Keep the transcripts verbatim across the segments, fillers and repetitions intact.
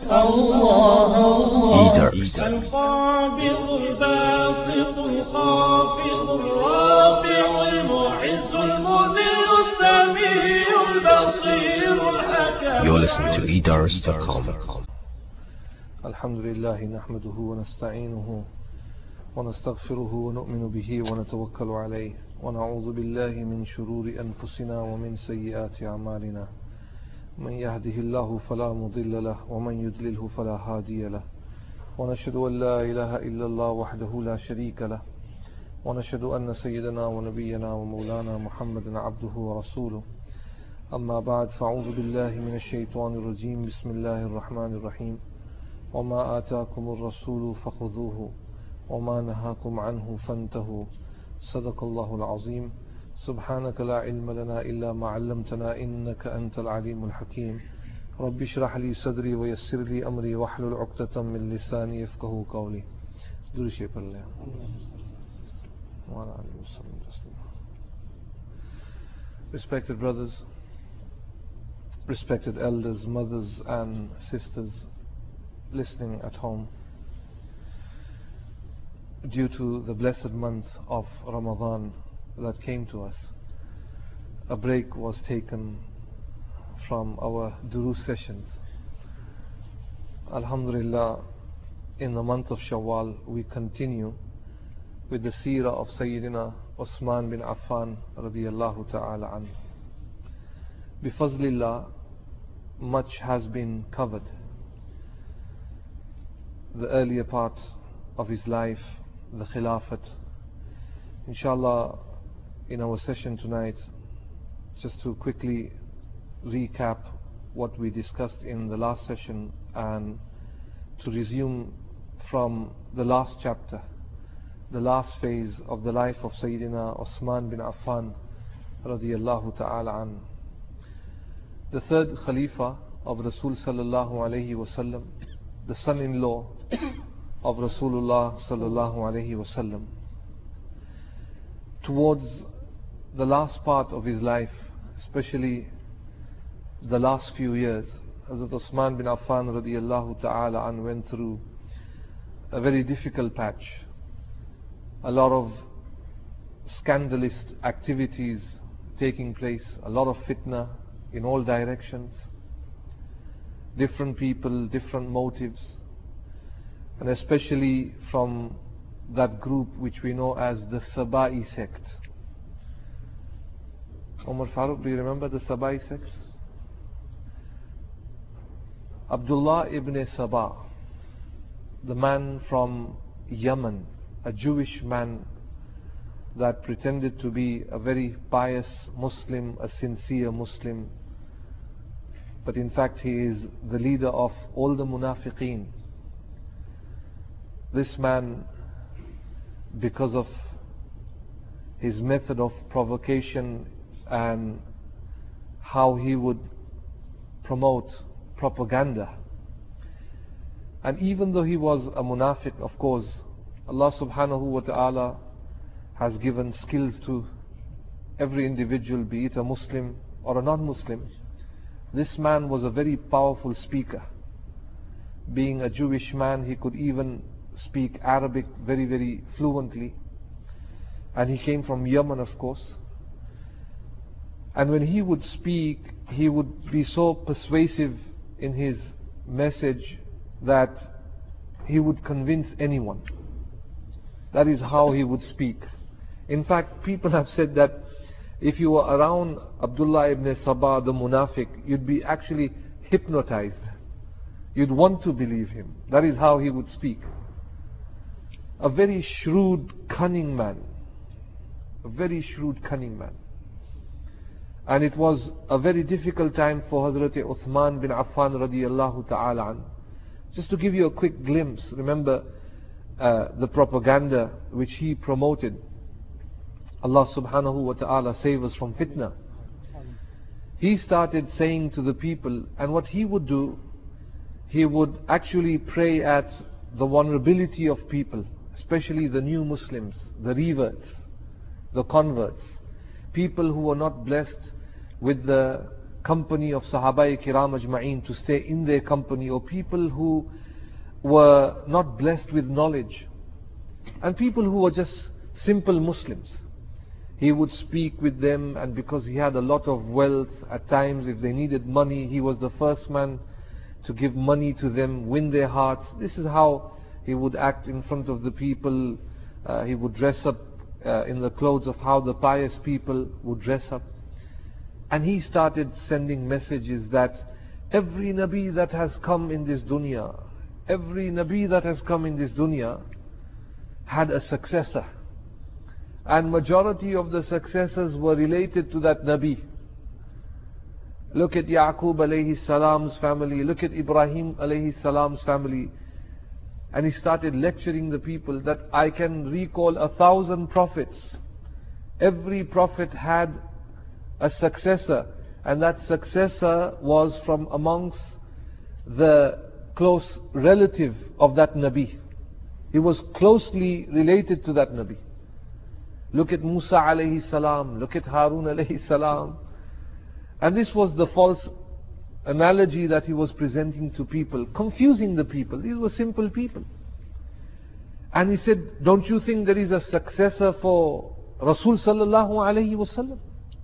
الله الله القابض الباسط الخافض الرافع المعز المذل السميع البصير الحكيم. You're listening to e dars dot com. الحمد لله نحمده ونستعينه ونستغفره ونؤمن به ونتوكل عليه ونعوذ بالله من شرور أنفسنا ومن سيئات أعمالنا من يهده الله فلا مضل له ومن يضلله فلا هادي له ونشهد أن لا إله إلا الله وحده لا شريك له ونشهد أن سيدنا ونبينا ومولانا محمد عبده ورسوله. أما بعد، فأعوذ بالله من الشيطان الرجيم. بسم الله الرحمن الرحيم. وما آتاكم الرسول فخذوه وما نهاكم عنه فانتهوا. صدق الله العظيم. سبحانك لا علم لنا إلا ما علمتنا إنك أنت العليم الحكيم. رب اشرح لي صدري ويسر لي أمري واحلل عقدة من لساني يفقهوا قولي. درود پر لے وعلى آله وسلم. Respected brothers, respected elders, mothers and sisters listening at home, due to the blessed month of Ramadan that came to us, a break was taken from our Durus sessions. Alhamdulillah, in the month of Shawwal we continue with the seerah of Sayyidina Uthman bin Affan radiyallahu ta'ala anhu. Bifazlillah, much has been covered. The earlier part of his life, the Khilafat. Inshallah, in our session tonight, just to quickly recap what we discussed in the last session and to resume from the last chapter, the last phase of the life of Sayyidina Uthman bin Affan radiyallahu ta'ala an, the third Khalifa of Rasul sallallahu alayhi wasallam, the son-in-law of Rasulullah sallallahu alayhi wasallam. Towards the last part of his life, especially the last few years, Hazrat Uthman bin Affan radiyallahu ta'ala an went through a very difficult patch. A lot of scandalous activities taking place, a lot of fitna in all directions, different people, different motives, and especially from that group which we know as the Sabai sect. Umar Farooq, do you remember the Sabai sect? Abdullah ibn Sabah, the man from Yemen, a Jewish man that pretended to be a very pious Muslim, a sincere Muslim, but in fact he is the leader of all the munafiqeen. This man, because of his method of provocation and how he would promote propaganda, and even though he was a munafiq, of course, Allah subhanahu wa ta'ala has given skills to every individual, be it a Muslim or a non-Muslim. This man was a very powerful speaker. Being a Jewish man, he could even speak Arabic very very fluently, and he came from Yemen, of course. And when he would speak, he would be so persuasive in his message that he would convince anyone. That is how he would speak. In fact, people have said that if you were around Abdullah ibn Sabah, the munafiq, you'd be actually hypnotized. You'd want to believe him. That is how he would speak. A very shrewd, cunning man. A very shrewd, cunning man. And it was a very difficult time for Hazrat Uthman bin Affan radiyallahu ta'ala an. Just to give you a quick glimpse, remember uh, the propaganda which he promoted. Allah subhanahu wa ta'ala save us from fitna. He started saying to the people, and what he would do, he would actually pray at the vulnerability of people, especially the new Muslims, the reverts, the converts, people who were not blessed with the company of Sahaba Kiram Ajma'een, to stay in their company, or people who were not blessed with knowledge, and people who were just simple Muslims. He would speak with them, and because he had a lot of wealth, at times if they needed money, he was the first man to give money to them, win their hearts. This is how he would act in front of the people. Uh, he would dress up uh, in the clothes of how the pious people would dress up. And he started sending messages that every Nabi that has come in this dunya, every Nabi that has come in this dunya had a successor. And majority of the successors were related to that Nabi. Look at Yaqub alayhi salam's family, look at Ibrahim alayhi salam's family. And he started lecturing the people that I can recall a thousand prophets. Every prophet had a successor, and that successor was from amongst the close relative of that Nabi. He was closely related to that Nabi. Look at Musa alayhi salam, look at Harun alayhi salam. And this was the false analogy that he was presenting to people, confusing the people. These were simple people. And he said, don't you think there is a successor for Rasul sallallahu alayhi wasallam?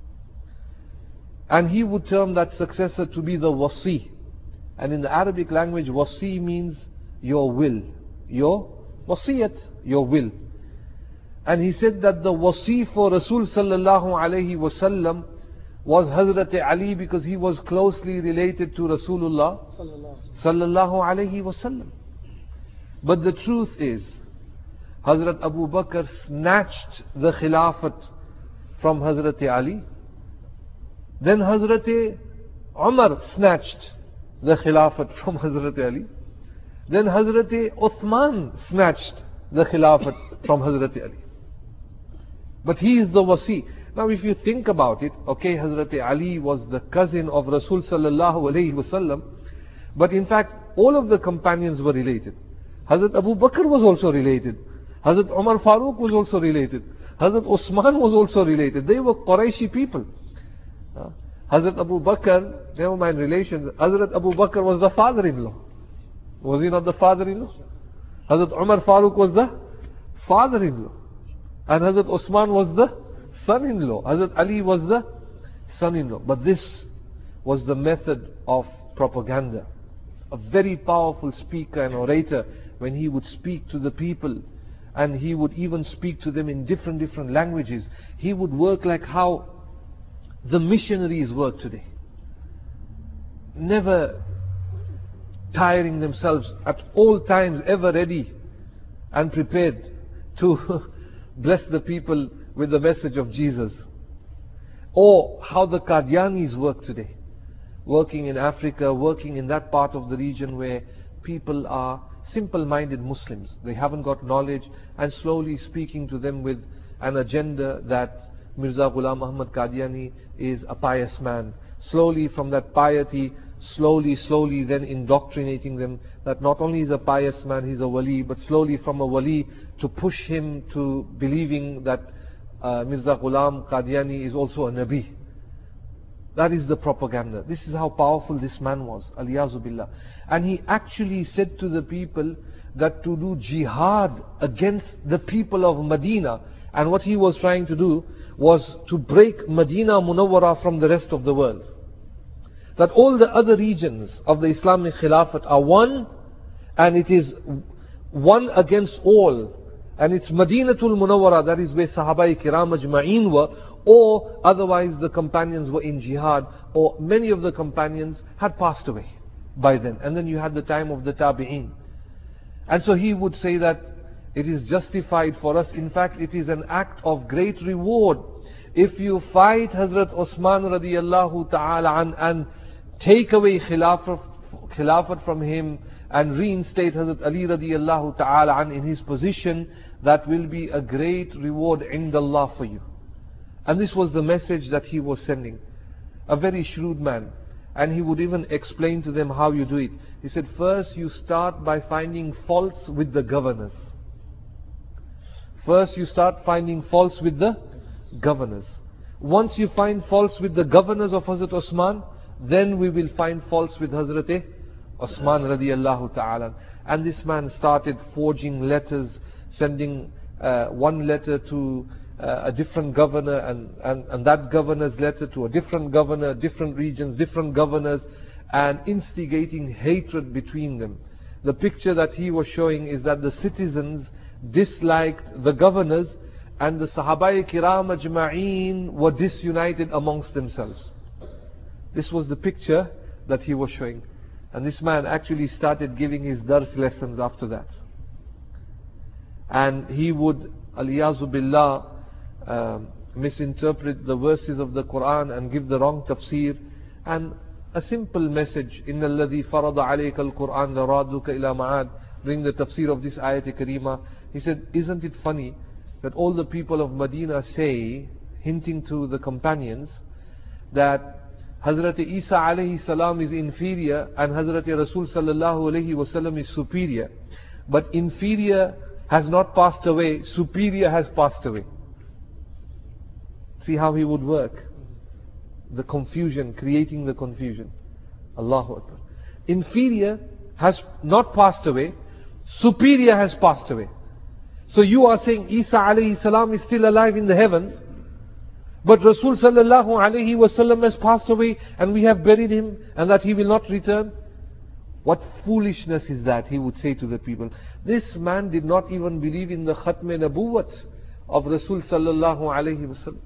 And he would term that successor to be the wasi. And in the Arabic language, wasi means your will. Your wasiyat, your will. And he said that the wasi for Rasul sallallahu alayhi wasallam was Hazrat Ali, because he was closely related to Rasulullah sallallahu alayhi wasallam. But the truth is, Hazrat Abu Bakr snatched the Khilafat from Hazrat Ali. Then Hazrat Umar snatched the Khilafat from Hazrat Ali. Then Hazrat Uthman snatched the Khilafat from Hazrat Ali. But he is the wasi. Now if you think about it, okay, Hazrat Ali was the cousin of Rasul sallallahu alayhi wasallam, but in fact all of the companions were related. Hazrat Abu Bakr was also related. Hazrat Umar Farooq was also related. Hazrat Osman was also related. They were Qurayshi people. Uh, Hazrat Abu Bakr, never mind relations, Hazrat Abu Bakr was the father-in-law. Was he not the father-in-law? Hazrat Umar Farooq was the father-in-law. And Hazrat Osman was the son-in-law. Hazrat Ali was the son-in-law. But this was the method of propaganda. A very powerful speaker and orator, when he would speak to the people, and he would even speak to them in different different languages, he would work like how the missionaries work today. Never tiring themselves, at all times ever ready and prepared to bless the people with the message of Jesus. Or how the Qadianis work today, working in Africa, working in that part of the region where people are simple-minded Muslims. They haven't got knowledge, and slowly speaking to them with an agenda that Mirza Ghulam Ahmad Qadiani is a pious man. Slowly from that piety, slowly, slowly then indoctrinating them that not only is a pious man, he's a wali, but slowly from a wali to push him to believing that uh, Mirza Ghulam Qadiani is also a Nabi. That is the propaganda. This is how powerful this man was, aliyazu billah. And he actually said to the people that to do jihad against the people of Medina, and what he was trying to do was to break Medina Munawwara from the rest of the world. That all the other regions of the Islamic Khilafat are one, and it is one against all. And it's Madinatul Munawwara, that is where Sahaba Kiram Ajma'een were, or otherwise the companions were in jihad, or many of the companions had passed away by then. And then you had the time of the Tabi'een. And so he would say that it is justified for us, in fact it is an act of great reward, if you fight Hazrat Osman radiyallahu ta'ala an, and take away Khilafat, Khilafat from him, and reinstate Hazrat Ali radiyallahu ta'ala an in his position. That will be a great reward indallah for you. And this was the message that he was sending. A very shrewd man. And he would even explain to them how you do it. He said, first you start by finding faults with the governors. First you start finding faults with the governors. Once you find faults with the governors of Hazrat Osman, then we will find faults with Hazrat Osman radiallahu ta'ala. And this man started forging letters, sending uh, one letter to uh, a different governor, and, and, and that governor's letter to a different governor, different regions, different governors, and instigating hatred between them. The picture that he was showing is that the citizens disliked the governors, and the Sahabai Kiram Ajma'een were disunited amongst themselves. This was the picture that he was showing. And this man actually started giving his dars lessons after that. And he would, aliyazu billah, uh, misinterpret the verses of the Quran and give the wrong tafsir. And a simple message, إِنَّ الَّذِي فَرَضَ عَلَيْكَ الْقُرْآنَ لَرَادُكَ إِلَى مَعَادٍ, during the tafsir of this ayat karima, he said, isn't it funny that all the people of Medina say, hinting to the companions, that Hazrat Isa alayhi salam is inferior and Hazrat Rasul sallallahu alayhi wasallam is superior. But inferior has not passed away, superior has passed away. See how he would work. The confusion, creating the confusion. Allahu Akbar. Inferior has not passed away, superior has passed away. So you are saying Isa alayhi salam is still alive in the heavens, but Rasul sallallahu alayhi wasallam has passed away and we have buried him and that he will not return? What foolishness is that, he would say to the people. This man did not even believe in the Khatm Nabuwat of Rasul sallallahu alayhi wasallam.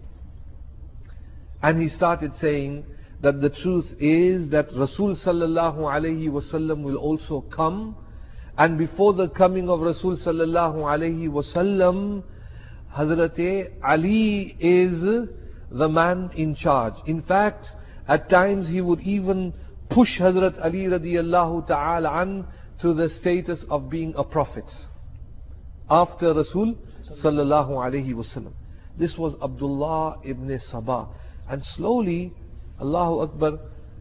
And he started saying that the truth is that Rasul sallallahu alayhi wasallam will also come, and before the coming of Rasul sallallahu alayhi wasallam, Hazrat Ali is the man in charge. In fact, at times he would even push Hazrat Ali radiyallahu ta'ala an to the status of being a prophet after Rasul sallallahu alayhi wasallam. This was Abdullah ibn Sabah. And slowly, Allahu Akbar,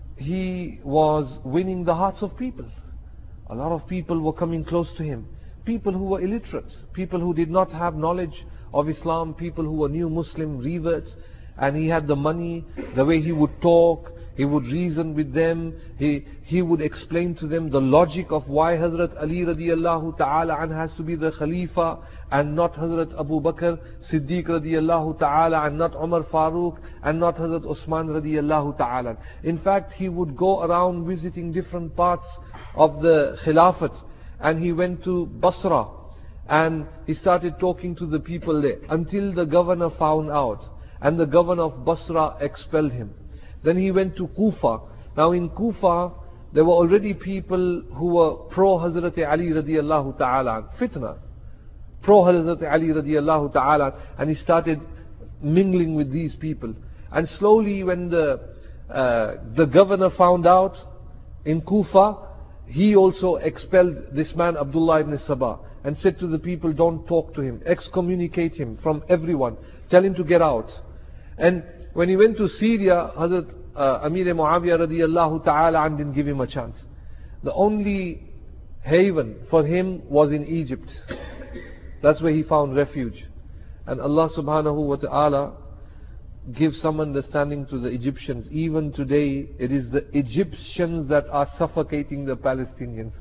he was winning the hearts of people. A lot of people were coming close to him. People who were illiterate, people who did not have knowledge of Islam, people who were new Muslim reverts. And he had the money, the way he would talk, he would reason with them, he, he would explain to them the logic of why Hazrat Ali radiyallahu ta'ala an has to be the Khalifa and not Hazrat Abu Bakr Siddiq radiyallahu ta'ala and not Umar Farooq and not Hazrat Osman radiyallahu ta'ala. In fact, he would go around visiting different parts of the Khilafat, and he went to Basra and he started talking to the people there until the governor found out. And the governor of Basra expelled him. Then he went to Kufa. Now in Kufa, there were already people who were pro-Hazrat Ali radiyallahu ta'ala, fitna, pro-Hazrat Ali radiyallahu ta'ala, and he started mingling with these people. And slowly when the, uh, the governor found out in Kufa, he also expelled this man Abdullah ibn Sabah and said to the people, don't talk to him, excommunicate him from everyone, tell him to get out. And when he went to Syria, Hazrat uh, Amir Muawiyah radiyallahu ta'ala and didn't give him a chance. The only haven for him was in Egypt. That's where he found refuge. And Allah subhanahu wa ta'ala gives some understanding to the Egyptians. Even today, it is the Egyptians that are suffocating the Palestinians.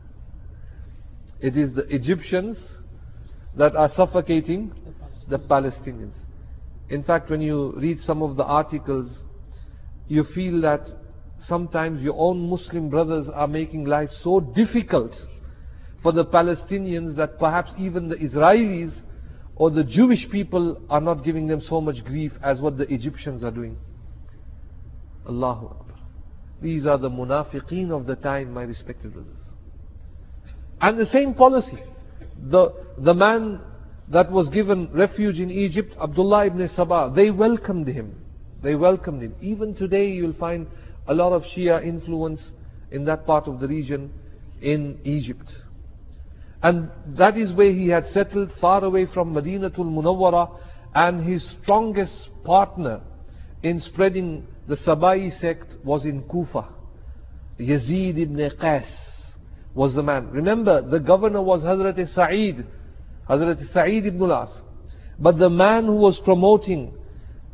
It is the Egyptians that are suffocating the Palestinians. In fact, when you read some of the articles, you feel that sometimes your own Muslim brothers are making life so difficult for the Palestinians that perhaps even the Israelis or the Jewish people are not giving them so much grief as what the Egyptians are doing. Allahu Akbar. These are the munafiqeen of the time, my respected brothers. And the same policy. The, the man that was given refuge in Egypt, Abdullah ibn Sabah, they welcomed him. They welcomed him. Even today you will find a lot of Shia influence in that part of the region in Egypt. And that is where he had settled, far away from Madinatul Munawwara, and his strongest partner in spreading the Sabai sect was in Kufa. Yazid ibn Qais was the man. Remember, the governor was Hazrat Sa'id, Hazrat Sa'id ibn al-As. But the man who was promoting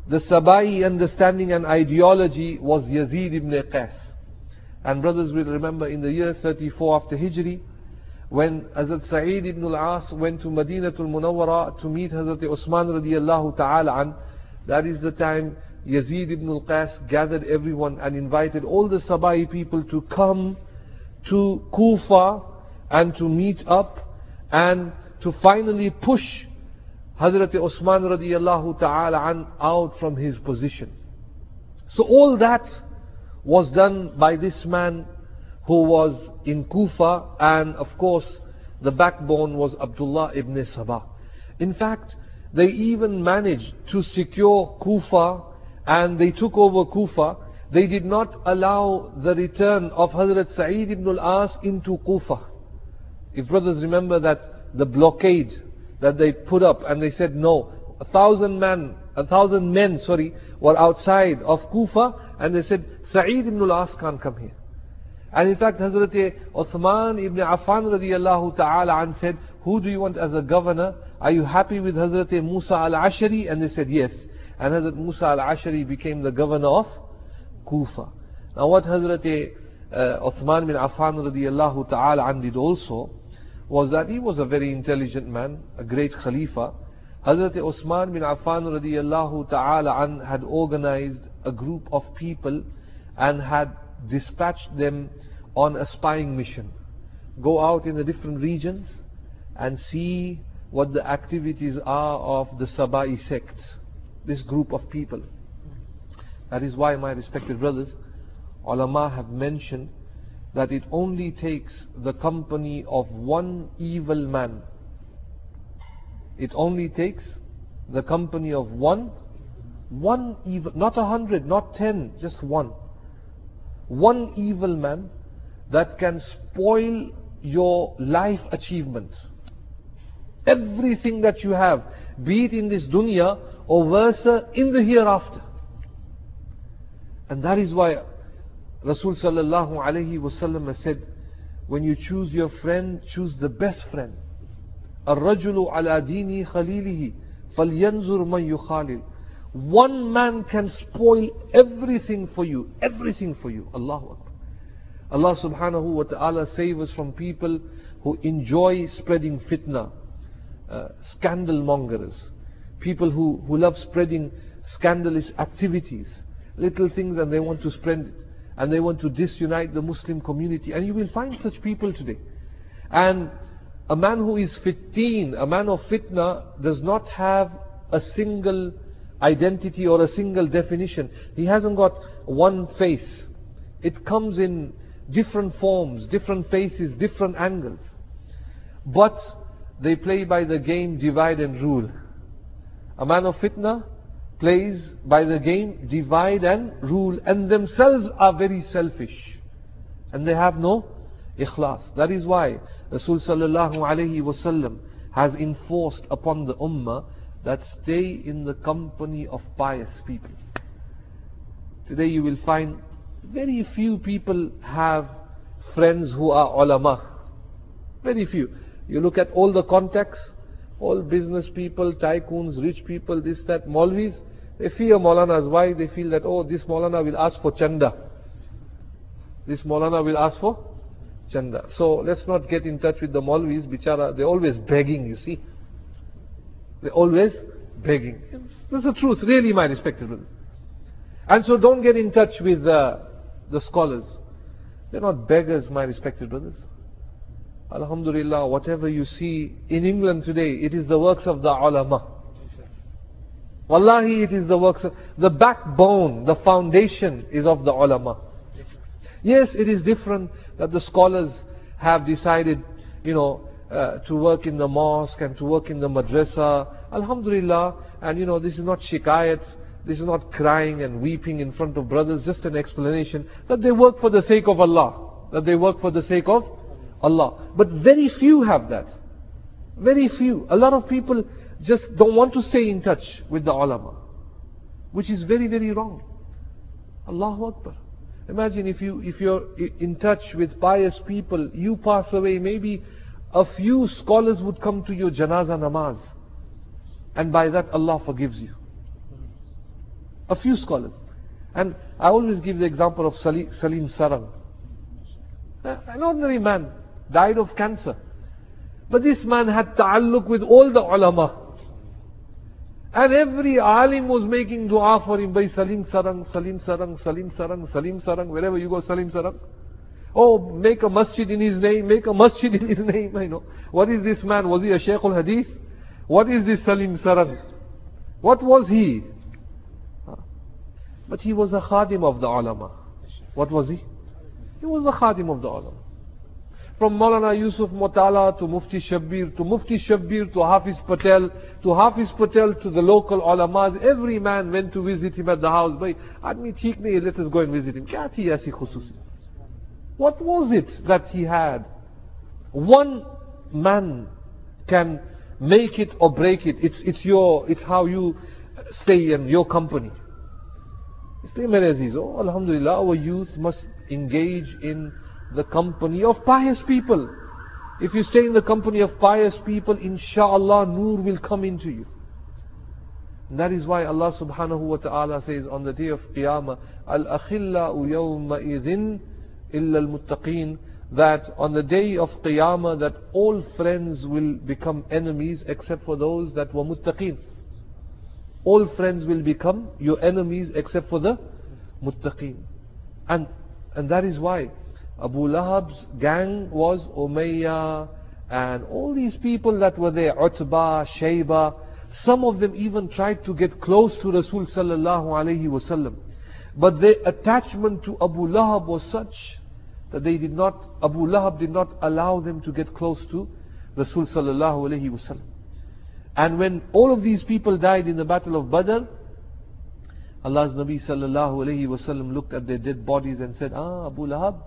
the Sabai understanding and ideology was Yazid ibn Qais. And brothers will remember in the year thirty-four after Hijri, when Hazrat Sa'id ibn al-As went to Madinatul Munawwara to meet Hazrat Usman radiyallahu ta'ala an, that is the time Yazid ibn al-Qais gathered everyone and invited all the Sabai people to come to Kufa and to meet up and to finally push Hazrat Usman radiyallahu ta'ala an out from his position. So all that was done by this man who was in Kufa, and of course the backbone was Abdullah ibn Sabah. In fact, they even managed to secure Kufa and they took over Kufa. They did not allow the return of Hazrat Sa'id ibn al-As into Kufa. If brothers remember that the blockade that they put up, and they said no, a thousand men, a thousand men, sorry, were outside of Kufa, and they said Sa'id ibn al-As can't come here. And in fact, Hazrat Uthman ibn Affan radiyallahu ta'ala an said, who do you want as a governor? Are you happy with Hazrat Musa al-Ashari? And they said yes. And Hazrat Musa al-Ashari became the governor of Kufa. Now what Hazrat uh, Uthman bin Affan radiyallahu ta'ala an did also was that he was a very intelligent man, a great Khalifa. Hazrat Uthman bin Affan radiyallahu ta'ala an had organized a group of people and had dispatched them on a spying mission. Go out in the different regions and see what the activities are of the Sabai sects, this group of people. That is why, my respected brothers, ulama have mentioned that it only takes the company of one evil man. It only takes the company of one, one evil, not a hundred, not ten, just one. One evil man that can spoil your life achievement. Everything that you have, be it in this dunya or versa in the hereafter. And that is why Rasul sallallahu alayhi wasallam has said, when you choose your friend, choose the best friend. الرجل على دين خليله فلينظر من يخالل. One man can spoil everything for you, everything for you. Allahu Akbar. Allah subhanahu wa ta'ala save us from people who enjoy spreading fitna, uh, scandal mongers, people who, who love spreading scandalous activities, little things, and they want to spread it, and they want to disunite the Muslim community. And you will find such people today. And a man who is fifteen, a man of fitna, does not have a single identity or a single definition. He hasn't got one face. It comes in different forms, different faces, different angles. But they play by the game divide and rule. A man of fitna plays by the game divide and rule, and themselves are very selfish, and they have no ikhlas. That is why Rasul sallallahu alayhi wasallam has enforced upon the ummah that stay in the company of pious people. Today you will find very few people have friends who are ulama. Very few. You look at all the contacts, all business people, tycoons, rich people, this, that, Maulvis, they fear Maulanas. Why? They feel that, oh, this Maulana will ask for chanda. This Maulana will ask for chanda. So let's not get in touch with the Maulvis, bichara, they're always begging, you see. They're always begging. This is the truth, really, my respected brothers. And so don't get in touch with uh, the scholars. They're not beggars, my respected brothers. Alhamdulillah, whatever you see in England today, it is the works of the ulama. Wallahi, it is the works of the backbone, the foundation is of the ulama. Yes, it is different that the scholars have decided, you know, uh, to work in the mosque and to work in the madrasa. Alhamdulillah, and you know, this is not shikayat, this is not crying and weeping in front of brothers, just an explanation that they work for the sake of Allah, that they work for the sake of Allah. But very few have that. Very few. A lot of people just don't want to stay in touch with the ulama, which is very, very wrong. Allahu Akbar. Imagine if you if you're in touch with pious people, you pass away, maybe a few scholars would come to your janazah namaz, and by that Allah forgives you. A few scholars. And I always give the example of Sali- Salim Sarang. An ordinary man, died of cancer. But this man had ta'alluq with all the ulama. And every alim was making dua for him by Salim Sarang, Salim Sarang, Salim Sarang, Salim Sarang, wherever you go, Salim Sarang. Oh, make a masjid in his name, make a masjid in his name, I know. What is this man? Was he a Shaykh al-Hadith? What is this Salim Sarang? What was he? But he was a khadim of the ulama. What was he? He was a khadim of the ulama. From Maulana Yusuf Mutala to Mufti Shabbir, to Mufti Shabbir to Hafiz Patel, to Hafiz Patel to the local ulamas, every man went to visit him at the house. Bhai, aadmi theek nahi, let us go and visit him. Kya thi aisi khususi? What was it that he had? One man can make it or break it. It's, it's your, it's how you stay in your company. Isliye mere aziz, oh, alhamdulillah, our youth must engage in the company of pious people. If you stay in the company of pious people, inshallah, nur will come into you. And that is why Allah subhanahu wa ta'ala says on the day of Qiyamah, Al-akhillau yawma idhin illa al-muttaqeen, that on the day of Qiyamah, that all friends will become enemies except for those that were muttaqeen. All friends will become your enemies except for the muttaqeen. And, and that is why Abu Lahab's gang was Umayyah and all these people that were there, Utbah, Shayba. Some of them even tried to get close to Rasul sallallahu alayhi wasallam. But their attachment to Abu Lahab was such that they did not, Abu Lahab did not allow them to get close to Rasul sallallahu alayhi wasallam. And when all of these people died in the battle of Badr, Allah's Nabi sallallahu alayhi wasallam looked at their dead bodies and said, Ah, Abu Lahab,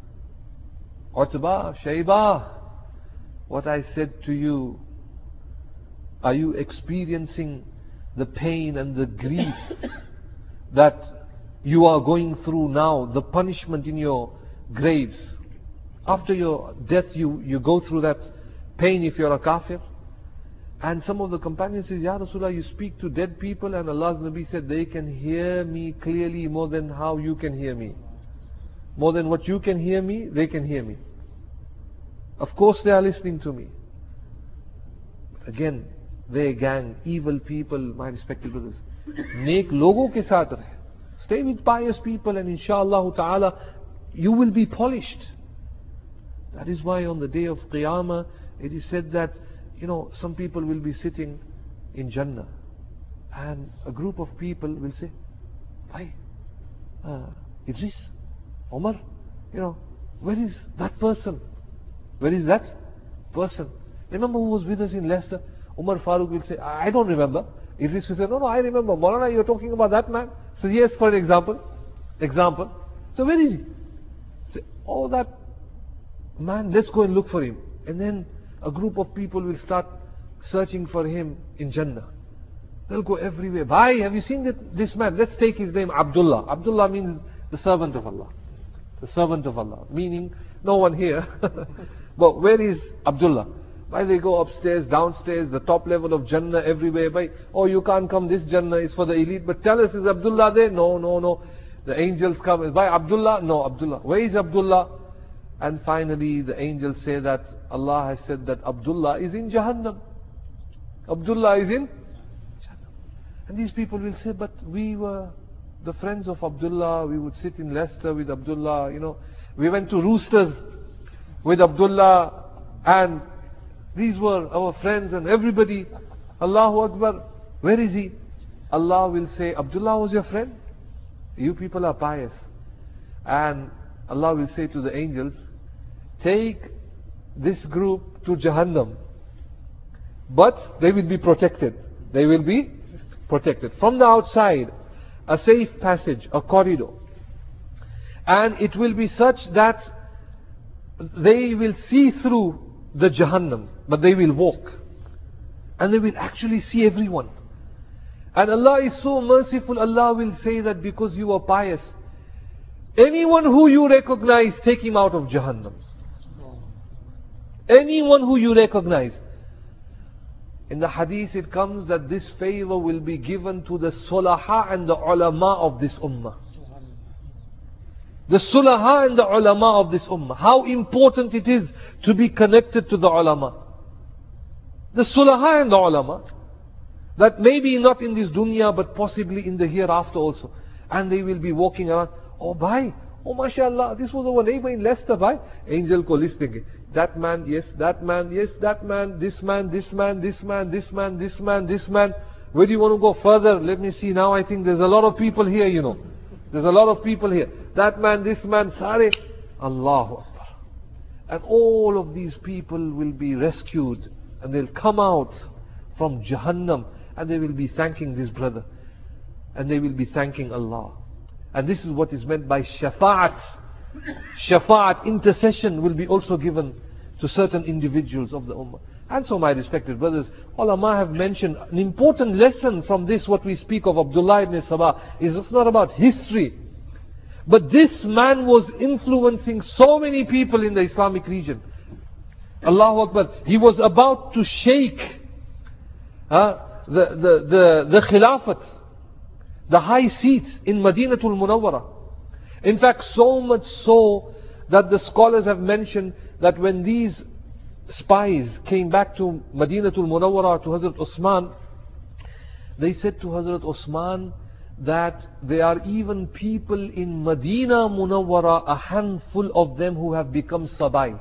Utbah, Shaybah, what I said to you, are you experiencing the pain and the grief that you are going through now, the punishment in your graves? After your death you, you go through that pain if you're a kafir. And some of the companions says, Ya Rasulullah, you speak to dead people, and Allah's Nabi said, they can hear me clearly more than how you can hear me. More than what you can hear me, they can hear me. Of course they are listening to me. But again, they gang, evil people, my respected brothers. Neek logo ke saath rahe. Stay with pious people and inshallah ta'ala, you will be polished. That is why on the day of Qiyamah, it is said that, you know, some people will be sitting in Jannah. And a group of people will say, Bhai, uh, Idris, Omar, you know, where is that person? Where is that person? Remember who was with us in Leicester? Umar Farooq will say, I don't remember. Idris will say, no, no, I remember. Maulana, you're talking about that man? So yes, for example. Example. So where is he? Say, oh, that man, let's go and look for him. And then a group of people will start searching for him in Jannah. They'll go everywhere. Bhai, have you seen that, this man? Let's take his name, Abdullah. Abdullah means the servant of Allah. The servant of Allah. Meaning, no one here. But where is Abdullah? Why they go upstairs, downstairs, the top level of Jannah, everywhere. By, oh, you can't come, this Jannah is for the elite. But tell us, is Abdullah there? No, no, no. The angels come. By Abdullah? No, Abdullah. Where is Abdullah? And finally the angels say that Allah has said that Abdullah is in Jahannam. Abdullah is in Jahannam. And these people will say, but we were the friends of Abdullah. We would sit in Leicester with Abdullah. You know, we went to Roosters with Abdullah, and these were our friends and everybody. Allahu Akbar. Where is he? Allah will say, Abdullah was your friend? You people are pious. And Allah will say to the angels, take this group to Jahannam. But they will be protected. They will be protected. From the outside, a safe passage, a corridor. And it will be such that they will see through the Jahannam, but they will walk. And they will actually see everyone. And Allah is so merciful, Allah will say that because you are pious, anyone who you recognize, take him out of Jahannam. Anyone who you recognize. In the hadith it comes that this favor will be given to the sulaha and the ulama of this ummah. The sulaha and the ulama of this ummah. How important it is to be connected to the ulama. The sulaha and the ulama. That maybe not in this dunya but possibly in the hereafter also. And they will be walking around. Oh bhai, oh mashallah, this was our neighbor in Leicester bhai. Angel ko listening. That man, yes, that man, yes, that man, this man, this man, this man, this man, this man, this man. Where do you want to go further? Let me see now. I think there's a lot of people here, you know. There's a lot of people here. That man, this man, sare. Allahu Akbar. And all of these people will be rescued. And they'll come out from Jahannam. And they will be thanking this brother. And they will be thanking Allah. And this is what is meant by shafa'at. Shafa'at, intercession, will be also given to certain individuals of the ummah. And so, my respected brothers, ulama have mentioned an important lesson from this, what we speak of Abdullah ibn Sabah, is it's not about history. But this man was influencing so many people in the Islamic region. Allahu Akbar. He was about to shake uh, the, the, the, the Khilafat, the high seat in Madinatul Munawwara. In fact, so much so that the scholars have mentioned that when these spies came back to Madinatul Munawwara, to Hazrat Osman, they said to Hazrat Osman that there are even people in Madina Munawwara, a handful of them who have become Sabai.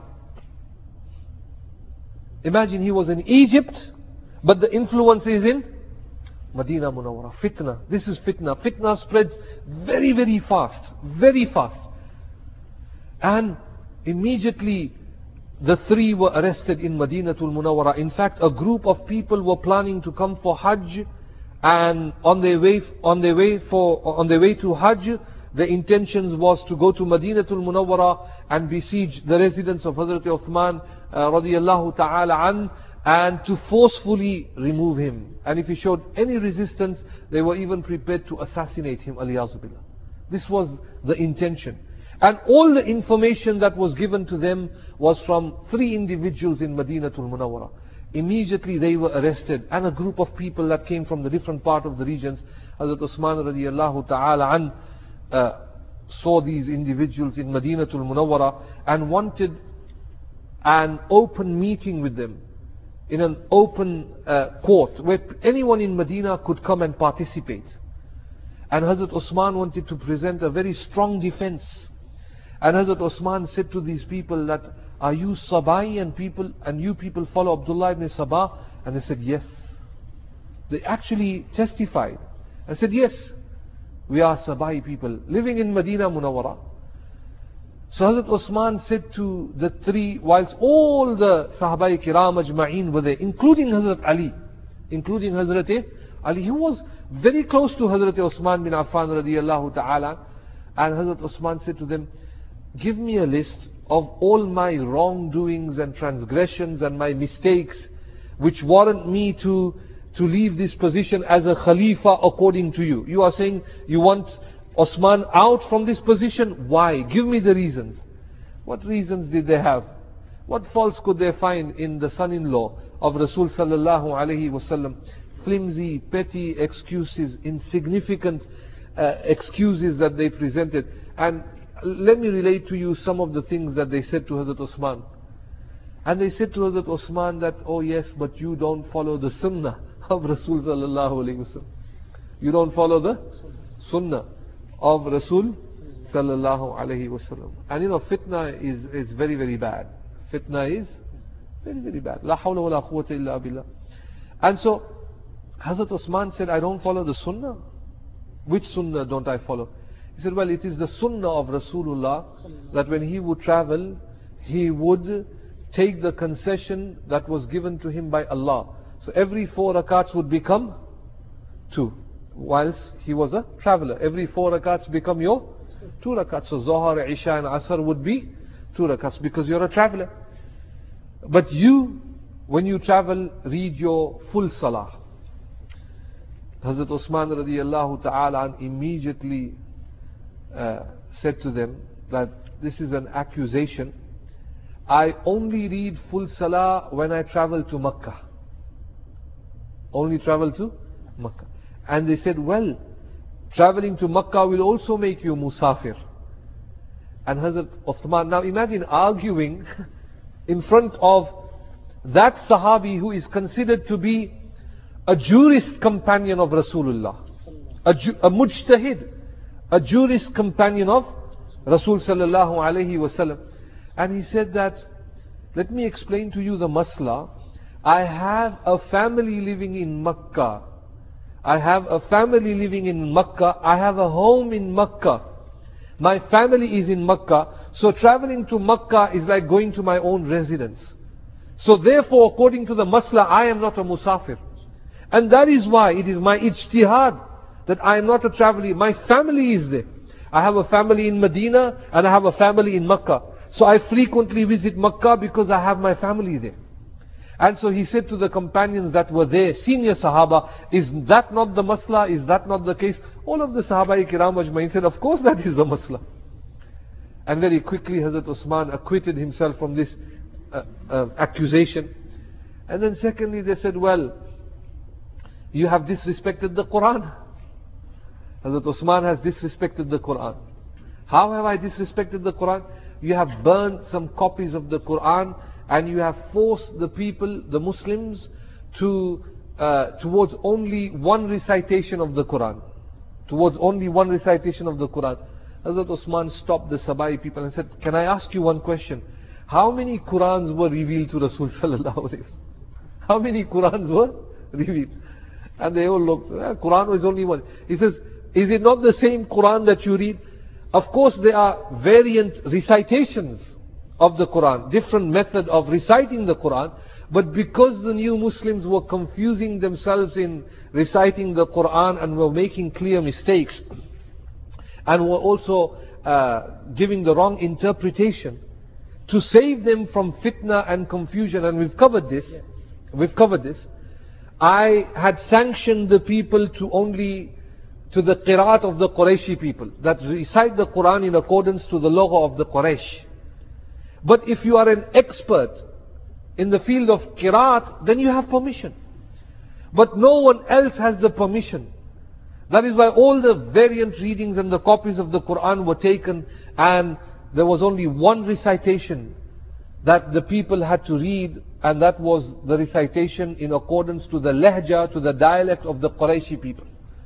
Imagine he was in Egypt, but the influence is in Madina Munawwara. Fitna. This is fitna. Fitna spreads very, very fast. Very fast. And immediately the three were arrested in Madinatul Munawwara. In fact, a group of people were planning to come for Hajj, and on their way on their way for on their way to Hajj, the intentions was to go to Madinatul Munawwara and besiege the residence of Hazrat Uthman uh, radiyallahu ta'ala an, and to forcefully remove him. And if he showed any resistance, they were even prepared to assassinate him, aliyazu billah. This was the intention. And all the information that was given to them was from three individuals in Madinatul Munawwara. Immediately they were arrested, and a group of people that came from the different part of the regions. Hazrat Usman radiyallahu ta'ala an uh, saw these individuals in Madinatul Munawwara and wanted an open meeting with them, in an open uh, court where anyone in Medina could come and participate. And Hazrat Osman wanted to present a very strong defense. And Hazrat Osman said to these people that, are you Sabai and people and you people follow Abdullah ibn Sabah? And they said yes. They actually testified and said yes, we are Sabai people living in Medina Munawwara. So Hazrat Osman said to the three, whilst all the Sahabai Kiram Ajma'een were there, including Hazrat Ali, including Hazrat Ali, he was very close to Hazrat Osman bin Affan radiyallahu ta'ala. And Hazrat Osman said to them, give me a list of all my wrongdoings and transgressions and my mistakes which warrant me to, to leave this position as a Khalifa according to you. You are saying you want Osman out from this position. Why? Give me the reasons. What reasons did they have? What faults could they find in the son-in-law of Rasul sallallahu alaihi wasallam? Flimsy, petty excuses, insignificant uh, excuses that they presented. And let me relate to you some of the things that they said to Hazrat Osman. And they said to Hazrat Osman that, oh yes, but you don't follow the sunnah of Rasul sallallahu alaihi wasallam. You don't follow the sunnah of Rasul sallallahu alaihi wasallam. And you know, fitna is, is very, very bad. Fitna is very, very bad. La hawla wa la quwwata illa billah. And so, Hazrat Osman said, I don't follow the sunnah. Which sunnah don't I follow? He said, well, it is the sunnah of Rasulullah that when he would travel, he would take the concession that was given to him by Allah. So every four rakats would become two. Whilst he was a traveler, every four rakats become your two rakats. So Zohar, Isha and Asr would be two rakats because you're a traveler. But you, when you travel, read your full salah. Hazrat Osman radiyallahu ta'ala immediately uh, said to them that this is an accusation. I only read full salah when I travel to Makkah. Only travel to Makkah. And they said, well, traveling to Makkah will also make you musafir. And Hazrat Uthman, now imagine arguing in front of that Sahabi who is considered to be a jurist companion of Rasulullah, a, ju- a mujtahid, a jurist companion of Rasul sallallahu alayhi wasallam. And he said that, let me explain to you the masla. I have a family living in Makkah. I have a family living in Makkah. I have a home in Makkah. My family is in Makkah. So traveling to Makkah is like going to my own residence. So therefore, according to the masla, I am not a musafir. And that is why it is my ijtihad that I am not a traveler. My family is there. I have a family in Medina and I have a family in Makkah. So I frequently visit Makkah because I have my family there. And so he said to the companions that were there, senior Sahaba, is that not the masla? Is that not the case? All of the Sahaba-i-Kiram Ajmain said, of course that is the masla. And very quickly Hazrat Usman acquitted himself from this uh, uh, accusation. And then secondly they said, well, you have disrespected the Quran. Hazrat Usman has disrespected the Quran. How have I disrespected the Quran? You have burned some copies of the Quran and you have forced the people, the Muslims, to uh, towards only one recitation of the Quran. Towards only one recitation of the Quran. Hazrat Usman stopped the Sabai people and said, can I ask you one question? How many Qurans were revealed to Rasul sallallahu alayhi wa sallam? How many Qurans were revealed? And they all looked, eh, Quran was only one. He says, is it not the same Quran that you read? Of course there are variant recitations of the Quran, different method of reciting the Quran, but because the new Muslims were confusing themselves in reciting the Quran and were making clear mistakes and were also uh, giving the wrong interpretation, to save them from fitna and confusion, and we've covered this, we've covered this, I had sanctioned the people to only to the qiraat of the Qurayshi people, that recite the Quran in accordance to the logo of the Quraysh. But if you are an expert in the field of qiraat, then you have permission. But no one else has the permission. That is why all the variant readings and the copies of the Quran were taken, and there was only one recitation that the people had to read, and that was the recitation in accordance to the lehja, to the dialect of the Qurayshi people.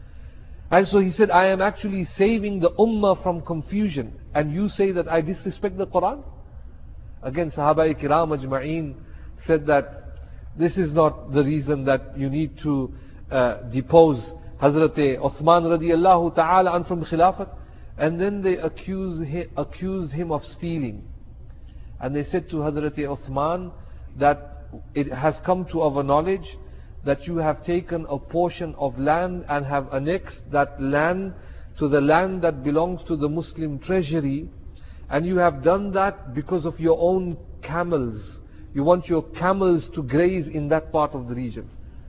And so he said, I am actually saving the ummah from confusion, and you say that I disrespect the Quran? Again, Sahaba-i-Kiram Ajma'een said that this is not the reason that you need to uh, depose Hazrat Uthman radiyallahu ta'ala an from Khilafat. And then they accused him, accused him of stealing. And they said to Hazrat Uthman that it has come to our knowledge that you have taken a portion of land and have annexed that land to the land that belongs to the Muslim treasury, and you have done that because of your own camels. You want your camels to graze in that part of the region.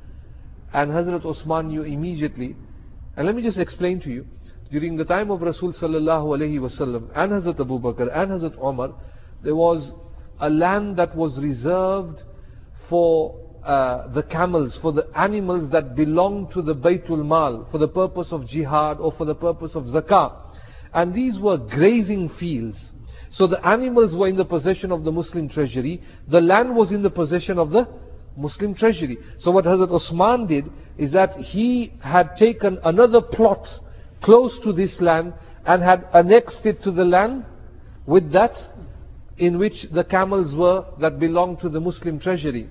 And Hazrat Usman knew immediately. And let me just explain to you, during the time of Rasul sallallahu alayhi wasallam and Hazrat Abu Bakr and Hazrat Umar, there was a land that was reserved for uh, the camels, for the animals that belonged to the Baytul Mal, for the purpose of jihad or for the purpose of zakah. And these were grazing fields. So the animals were in the possession of the Muslim treasury. The land was in the possession of the Muslim treasury. So what Hazrat Usman did is that he had taken another plot close to this land and had annexed it to the land with that in which the camels were that belonged to the Muslim treasury.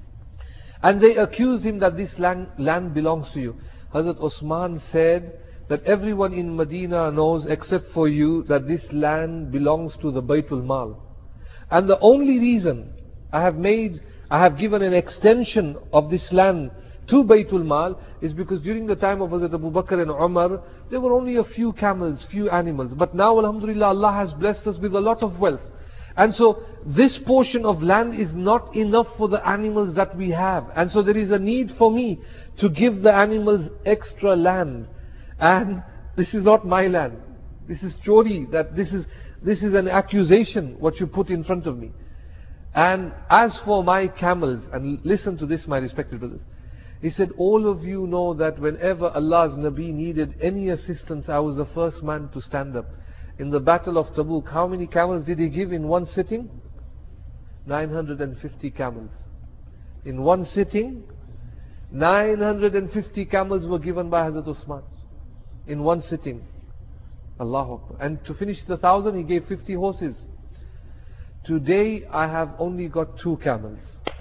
And they accused him that this land, land belongs to you. Hazrat Usman said that everyone in Medina knows except for you that this land belongs to the Baytul Mal. And the only reason I have made, I have given an extension of this land to Baytul Mal is because during the time of Hazrat Abu Bakr and Umar, there were only a few camels, few animals. But now, alhamdulillah, Allah has blessed us with a lot of wealth. And so this portion of land is not enough for the animals that we have. And so there is a need for me to give the animals extra land. And this is not my land. This is chori, that this is, this is an accusation what you put in front of me. And as for my camels, and listen to this, my respected brothers. He said, all of you know that whenever Allah's Nabi needed any assistance, I was the first man to stand up. In the Battle of Tabuk, how many camels did he give in one sitting? nine hundred fifty camels. In one sitting, nine hundred fifty camels were given by Hazrat Osman. In one sitting. Allahu Akbar. And to finish the thousand, he gave fifty horses. Today, I have only got two camels.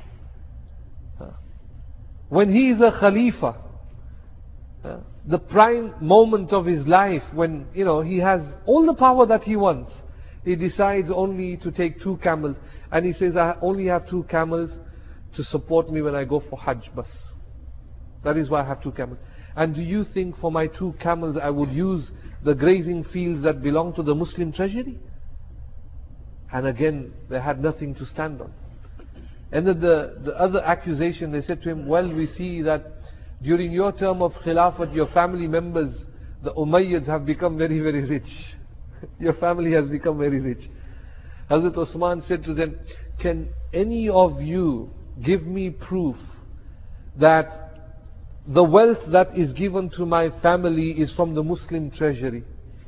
When he is a Khalifa, the prime moment of his life, when you know he has all the power that he wants, he decides only to take two camels. And he says, I only have two camels to support me when I go for Hajj bus. That is why I have two camels. And do you think for my two camels I would use the grazing fields that belong to the Muslim treasury? And again, they had nothing to stand on. And then the, the other accusation, they said to him, well, we see that during your term of Khilafat, your family members, the Umayyads, have become very, very rich. Your family has become very rich. Hazrat Osman said to them, can any of you give me proof that the wealth that is given to my family is from the Muslim treasury?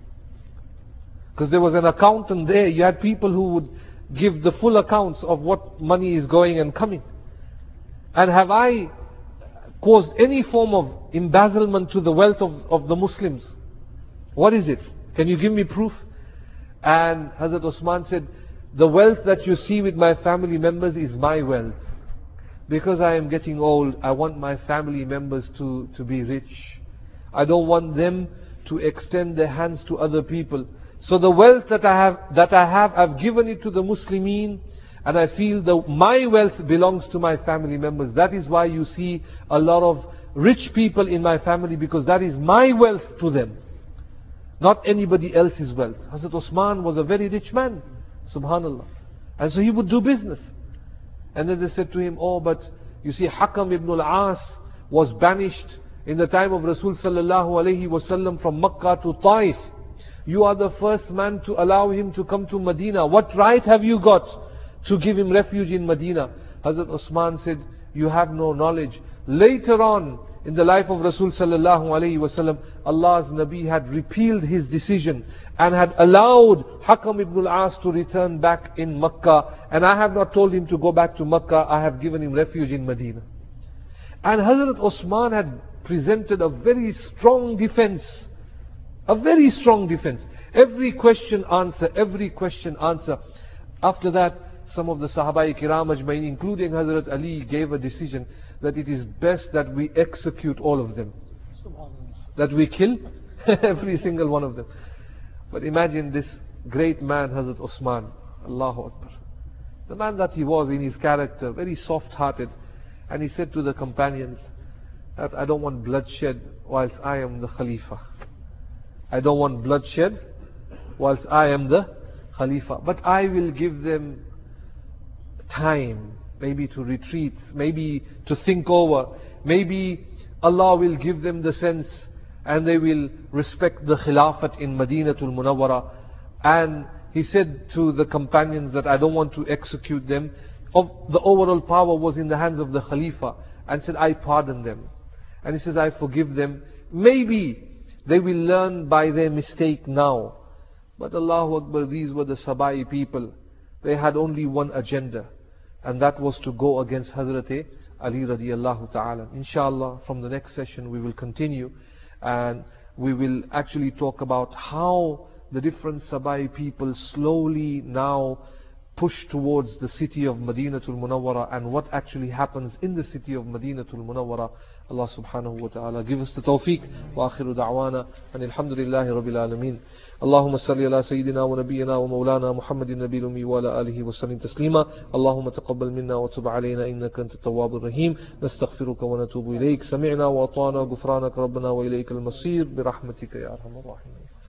Because there was an accountant there. You had people who would give the full accounts of what money is going and coming. And have I caused any form of embezzlement to the wealth of, of the Muslims? What is it? Can you give me proof? And Hazrat Osman said, the wealth that you see with my family members is my wealth. Because I am getting old, I want my family members to, to be rich. I don't want them to extend their hands to other people. So the wealth that I have, that I have, I've given it to the Muslimin, and I feel that my wealth belongs to my family members. That is why you see a lot of rich people in my family, because that is my wealth to them, not anybody else's wealth. Hazrat Osman was a very rich man, subhanallah, and so he would do business. And then they said to him, oh, but you see, Hakam ibn al-As was banished in the time of Rasul sallallahu alayhi wasallam from Makkah to Taif. You are the first man to allow him to come to Medina. What right have you got to give him refuge in Medina? Hazrat Osman said, you have no knowledge. Later on in the life of Rasul sallallahu alayhi wasallam, Allah's Nabi had repealed his decision and had allowed Hakam ibn al-As to return back in Makkah. And I have not told him to go back to Makkah. I have given him refuge in Medina. And Hazrat Osman had presented a very strong defense. A very strong defense. Every question answer, every question answer. After that, some of the Sahaba Kiram Ajmain, including Hazrat Ali, gave a decision that it is best that we execute all of them. That we kill every single one of them. But imagine this great man, Hazrat Osman, Allahu Akbar. The man that he was in his character, very soft-hearted. And he said to the companions that I don't want bloodshed whilst I am the Khalifa. I don't want bloodshed whilst I am the Khalifa. But I will give them time, maybe to retreat, maybe to think over. Maybe Allah will give them the sense and they will respect the Khilafat in Madinatul Munawwara. And he said to the companions that I don't want to execute them. Of the overall power was in the hands of the Khalifa. And said, I pardon them. And he says, I forgive them. Maybe they will learn by their mistake now. But Allahu Akbar, these were the Sabai people. They had only one agenda. And that was to go against Hazrat Ali radiallahu ta'ala. Inshallah, from the next session we will continue. And we will actually talk about how the different Sabai people slowly now push towards the city of Madinatul Munawwara and what actually happens in the city of Madinatul Munawwara. Allah subhanahu wa ta'ala give us the tawfiq. Wa akhiru da'wana and alhamdulillahi rabbil alameen. Allahumma salli ala sayyidina wa nabiyyina wa maulana Muhammadin nabiyil ummi wa ala alihi wa sallim taslima. Allahumma taqabbal minna wa tub alayna innaka antat tawwabur rahim. Nastaghfiruka wa natubu ilayk. Sami'na wa ata'na ghufranaka rabbana wa ilaykal masir bi rahmatika ya arhamar rahimin.